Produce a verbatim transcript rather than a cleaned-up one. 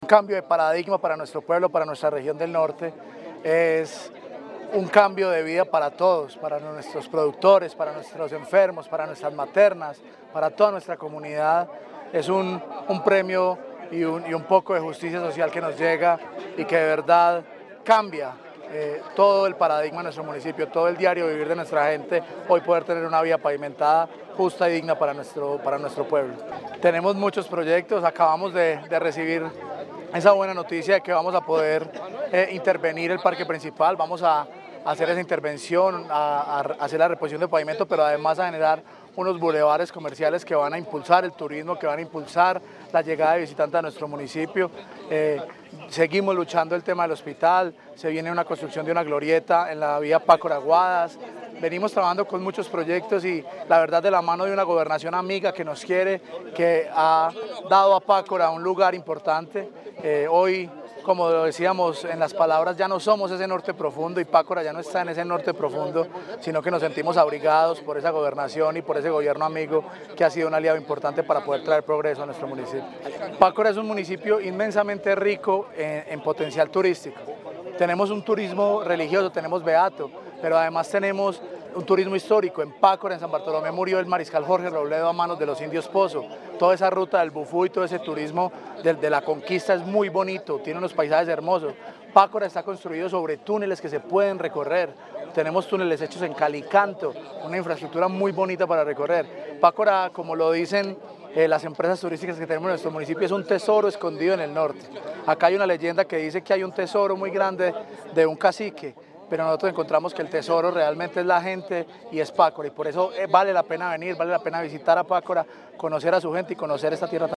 Un cambio de paradigma para nuestro pueblo, para nuestra región del norte, es un cambio de vida para todos, para nuestros productores, para nuestros enfermos, para nuestras maternas, para toda nuestra comunidad. Es un, un premio y un, y un poco de justicia social que nos llega y que de verdad cambia eh, todo el paradigma de nuestro municipio, todo el diario vivir de nuestra gente, hoy poder tener una vía pavimentada justa y digna para nuestro, para nuestro pueblo. Tenemos muchos proyectos, acabamos de, de recibir esa buena noticia de que vamos a poder eh, intervenir el parque principal, vamos a, a hacer esa intervención, a, a hacer la reposición de pavimento, pero además a generar unos bulevares comerciales que van a impulsar el turismo, que van a impulsar la llegada de visitantes a nuestro municipio. Eh, seguimos luchando el tema del hospital, se viene una construcción de una glorieta en la vía Pácora Guadas. Venimos trabajando con muchos proyectos y la verdad de la mano de una gobernación amiga que nos quiere, que ha dado a Pácora un lugar importante. Eh, hoy, como lo decíamos en las palabras, ya no somos ese norte profundo y Pácora ya no está en ese norte profundo, sino que nos sentimos abrigados por esa gobernación y por ese gobierno amigo que ha sido un aliado importante para poder traer progreso a nuestro municipio. Pácora es un municipio inmensamente rico en, en potencial turístico. Tenemos un turismo religioso, tenemos beato, pero además tenemos un turismo histórico. En Pácora, en San Bartolomé, murió el mariscal Jorge Robledo a manos de los indios Pozo. Toda esa ruta del Bufú y todo ese turismo de, de la conquista es muy bonito, tiene unos paisajes hermosos. Pácora está construido sobre túneles que se pueden recorrer. Tenemos túneles hechos en calicanto, una infraestructura muy bonita para recorrer. Pácora, como lo dicen eh, las empresas turísticas que tenemos en nuestro municipio, es un tesoro escondido en el norte. Acá hay una leyenda que dice que hay un tesoro muy grande de un cacique, pero nosotros encontramos que el tesoro realmente es la gente y es Pácora, y por eso vale la pena venir, vale la pena visitar a Pácora, conocer a su gente y conocer esta tierra.